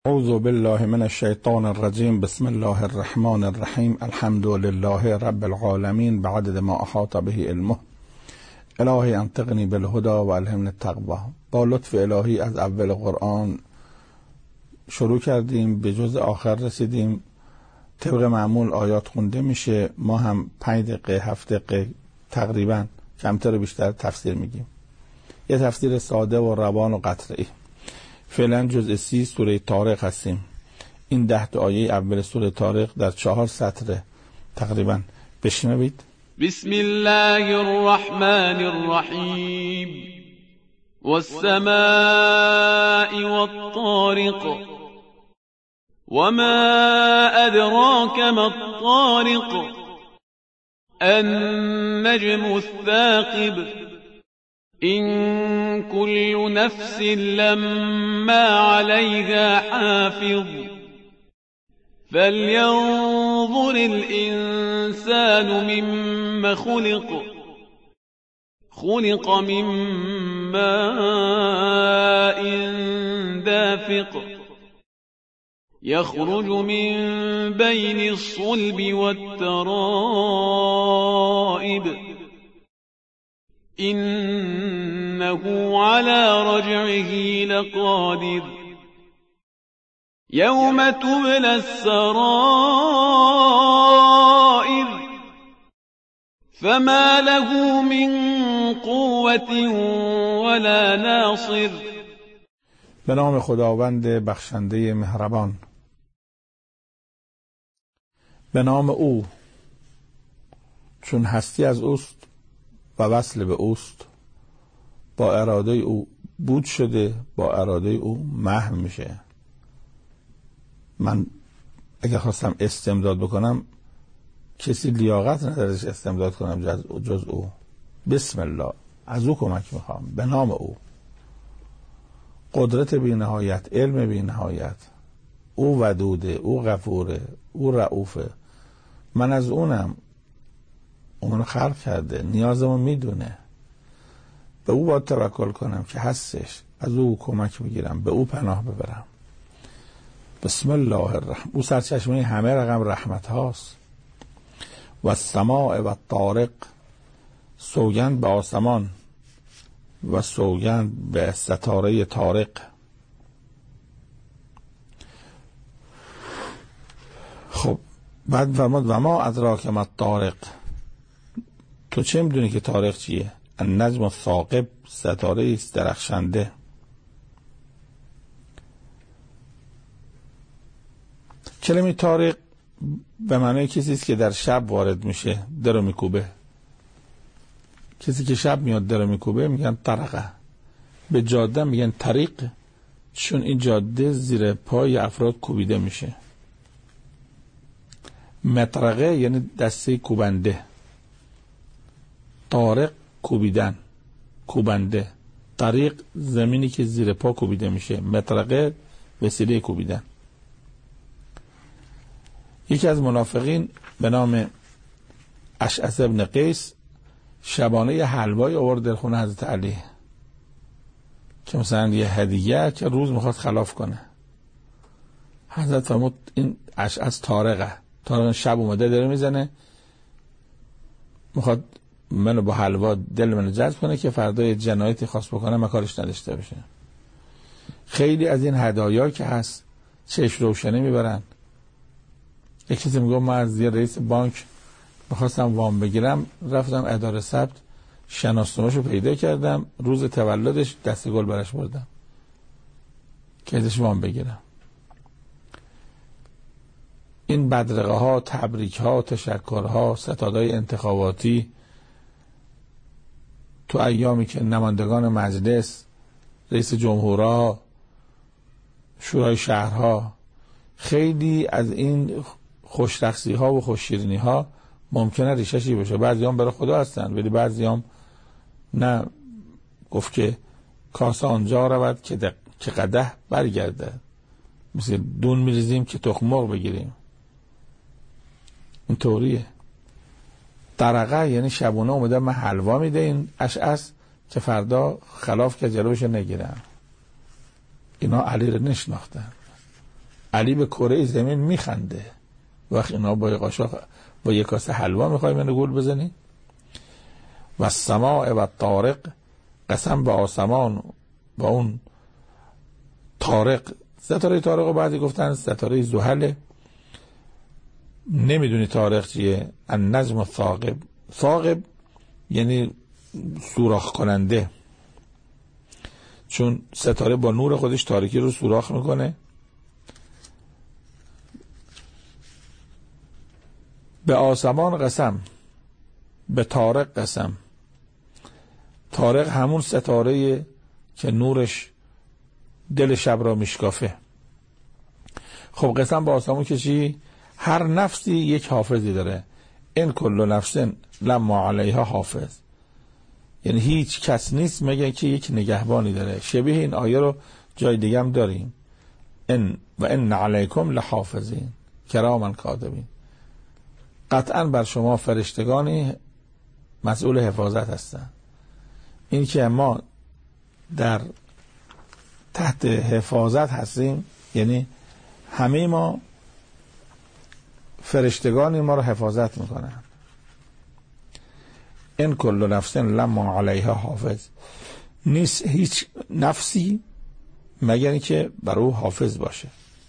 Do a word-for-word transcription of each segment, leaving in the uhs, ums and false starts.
اعوذ بالله من الشیطان الرجیم. بسم الله الرحمن الرحیم. الحمد لله رب العالمین بعدد ما احاط به علمه. الهی انطقنی بالهدى و الهمنی التقوی. با لطف الهی از اول قرآن شروع کردیم، به جز آخر رسیدیم. طبق معمول آیات خونده میشه، ما هم پنج دقیقه هفت دقیقه تقریبا، کمتر و بیشتر تفسیر میگیم. یه تفسیر ساده و روان و قطعی. فعلا جزء سی سوره طارق هستیم. این ده تا آیه اول سوره طارق در چهار سطر تقریبا. بشنوید. بسم الله الرحمن الرحیم. والسماء والطارق وما أدراك ما الطارق النجم الثاقب إن كل نفس لما عليها حافظ فلينظر الإنسان مما خلق خلق من ماء دافق يخرج من بين الصلب والترائب إنه على رجعه لقادر يوم تبلى السرائر فما له من قوة ولا ناصر. به نام خداوند بخشنده مهربان. به نام او، چون هستی از اوست و وصل به اوست، با اراده او بود شده، با اراده او محو میشه. من اگر خواستم استمداد بکنم، کسی لیاقت ندارش استمداد کنم جز, جز او. بسم الله، از او کمک میخوام. به نام او، قدرت بی نهایت، علم بی نهایت. او ودوده، او غفوره، او رؤوفه. من از اونم، اونو خلق کرده، نیازمو میدونه. به او باید توکل کنم که هستش، از او کمک بگیرم، به او پناه ببرم. بسم الله الرحمن. او سرچشمه همه رقم رحمت هاست. و السماء و الطارق، سوگند به آسمان و سوگند به ستاره طارق. خب بعد فرمود و ما ادراک ما الطارق، تو چه میدونی که طارق چیه؟ النجم الثاقب، ستاره است درخشنده. کلمه طارق به معنای کسی است که در شب وارد میشه، درو میکوبه. کسی که شب میاد درو میکوبه میگن طرقه. به جاده میگن طریق، چون این جاده زیر پای افراد کوبیده میشه. مطرقه یعنی دسته کوبنده. طارق کوبیدن، کوبنده. طریق زمینی که زیر پا کوبیده میشه. مطرقه وسیله کوبیدن. یکی از منافقین به نام اشعث ابن قیس شبانه حلوایی آورد در خونه حضرت علی، که مثلا یه هدیه که روز میخواد خلاف کنه. حضرت فرمود این اشعث طارقه. طارق شب اومده داره میزنه، میخواد منو با حلوا دل منو جذب کنه که فردای جنایتی خواست بکنه مکارش نداشته بشه. خیلی از این هدایا که هست چشم روشنی میبرن. یک کسی میگه من از یه رئیس بانک میخواستم وام بگیرم، رفتم اداره ثبت، شناسنامه‌شو پیدا کردم، روز تولدش دست گل برش بردم که ازش وام بگیرم. این بدرقه ها، تبریک ها، تشکر ها، ستادهای انتخاباتی تو ایامی که نمایندگان مجلس، رئیس جمهورها، شورای شهرها، خیلی از این خوشرخصی ها و خوششیرینی ها ممکنه ریششی بشه. بعضی هم برای خدا هستن، ولی بعضی هم نه. گفت که کاسه آنجا رود که, که قدح برگرده. مثل دون میریزیم که تخم مرغ بگیریم. این طوریه. طرقه یعنی شبونه اومده من حلوا میده این اشعث که فردا خلاف که جلوش نگیرن. اینا علی رو نشناختن. علی به کره زمین میخنده. وقت اینا با قاشق با یک کاسه حلوا میخوای منو گول بزنی؟ و السماء و الطارق، قسم به آسمان با اون طارق. ستاره طارق رو بعضی گفتن ستاره زحل، نمیدونی طارق چیه. النجم الثاقب، ثاقب یعنی سوراخ کننده، چون ستاره با نور خودش تاریکی رو سوراخ میکنه. به آسمان قسم، به طارق قسم. طارق همون ستاره که نورش دل شب را میشکافه. خب قسم به آسمان که چی؟ هر نفسی یک حافظی داره. این کل نفس لما علیها حافظ، یعنی هیچ کس نیست مگه که یک نگهبانی داره. شبیه این آیه رو جای دیگه هم داریم. ان و ان علیکم لحافظین کراما کاتبین. قطعا بر شما فرشتگانی مسئول حفاظت هستن. این که ما در تحت حفاظت هستیم یعنی همه ما فرشتگانی ما رو حفاظت میکنن. این کل نفس لما علیها حافظ، نیست هیچ نفسی مگر که بر او حافظ باشه.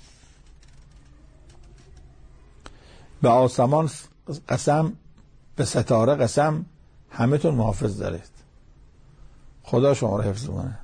به آسمان قسم، به ستاره قسم، همه تون محافظ دارید. خدا شما رو حفظ کنه.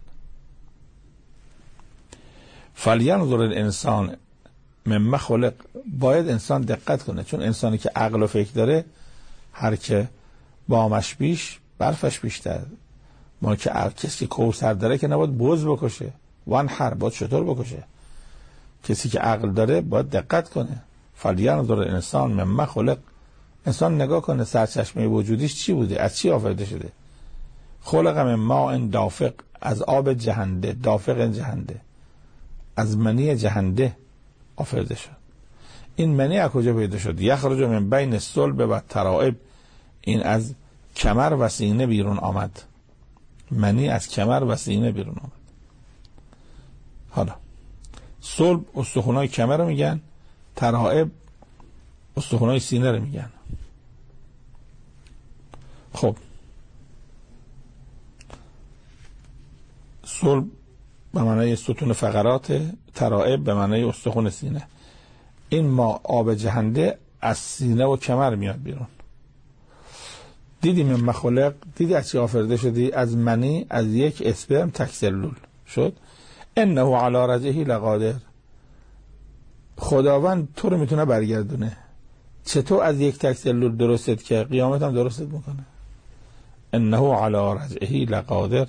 فلینظر الانسان مما خلق، باید انسان دقت کنه، چون انسانی که عقل و فکر داره هر که بامش بیش برفش بیشتر. ما که کسی که کوثر داره که نباید بز بکشه، وان هر باید شطور بکشه. کسی که عقل داره باید دقت کنه. فلینظر الانسان مما خلق، انسان نگاه کنه سرچشمه وجودیش چی بوده، از چی آفریده شده. خلق من ماء دافق، از آب جهنده، دافق جهنده، از منی جهنده آفریده شد. این منی از کجا پیدا شد؟ یخرج من بین الصلب و الترائب، این از کمر و سینه بیرون آمد. منی از کمر و سینه بیرون آمد. حالا صلب استخونای کمر رو میگن، ترائب استخونای سینه رو میگن. خب صلب به معنای ستون فقرات، ترائب به معنای استخون سینه. این ما آب جهنده از سینه و کمر میاد بیرون. دیدی من مخلق، دیدی از چی آفریده شدی؟ از منی، از یک اسپرم تک سلول شد. انه علی رجعه لقادر، خداوند تو رو میتونه برگردونه. چطور از یک تک سلول درستت که قیامت هم درستت میکنه. انه علی رجعه لقادر،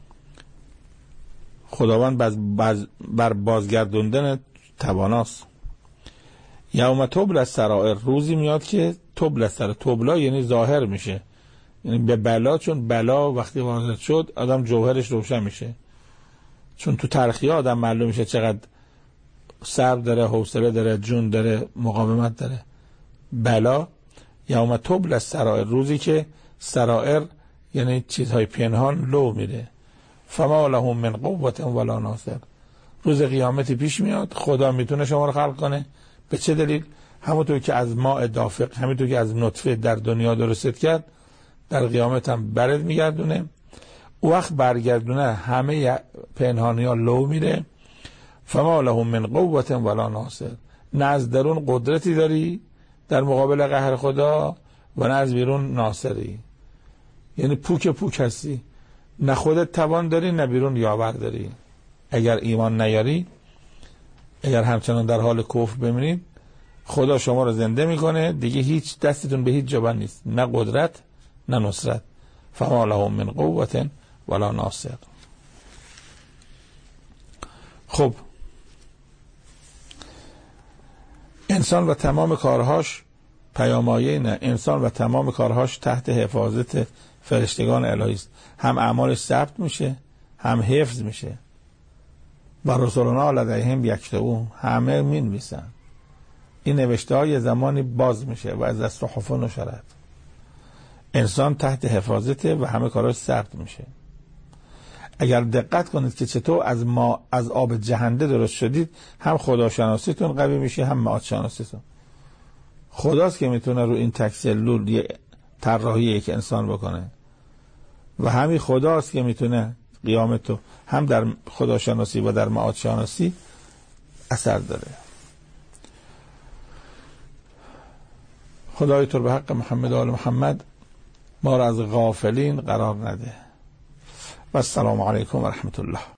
خداوند باز باز بر بازگردوندن تواناست. یوم تبل السرائر، روزی میاد که تبل السرائر، تبلا یعنی ظاهر میشه، یعنی به بلا، چون بلا وقتی وارد شد آدم جوهرش روشن میشه. چون تو تلخی آدم معلوم میشه چقدر صبر داره، حوصله داره، جون داره، مقاومت داره. بلا یوم تبل السرائر، روزی که سرائر یعنی چیزهای پنهان لو میره. فما لهم من قوة ولا ناصر، روز قیامتی پیش میاد خدا میتونه شما رو خلق کنه. به چه دلیل؟ همونطور که از ماء دافق، همونطور که از نطفه در دنیا درست کرد، در قیامت هم برد میگردونه. او وقت برگردونه همه پنهانی ها لو میره. فما لهم من قوة ولا ناصر، نه از درون قدرتی داری در مقابل قهر خدا و نه از بیرون ناصری، یعنی پوک پوک هستی، نه خودت توان داری نه بیرون یاور داری. اگر ایمان نیاری، اگر همچنان در حال کفر بمینید، خدا شما رو زنده میکنه دیگه، هیچ دستتون به هیچ جا نیست، نه قدرت نه نصرت. فما لهم من قوة ولا ناصر. خب انسان و تمام کارهاش پیامایه نه، انسان و تمام کارهاش تحت حفاظت فرشتگان الهی است. هم اعمالش ثبت میشه، هم حفظ میشه. و رسولنا لدیهم یکتبون، همه مینویسن. این نوشته های زمانی باز میشه و از الصحف نشرت. انسان تحت حفاظته و همه کاراش ثبت میشه. اگر دقت کنید که چطور از ما از آب جهنده درست شدید، هم خداشناسیتون قوی میشه، هم معاد شناسیتون. خداست که میتونه رو این تک سلول یه طراحی یک انسان بکنه و همین خداست که میتونه قیامتو هم در خداشناسی و در معاد شناسی اثر داره. خدای تو به حق محمد و آل محمد ما را از غافلین قرار نده. و السلام علیکم و رحمت الله.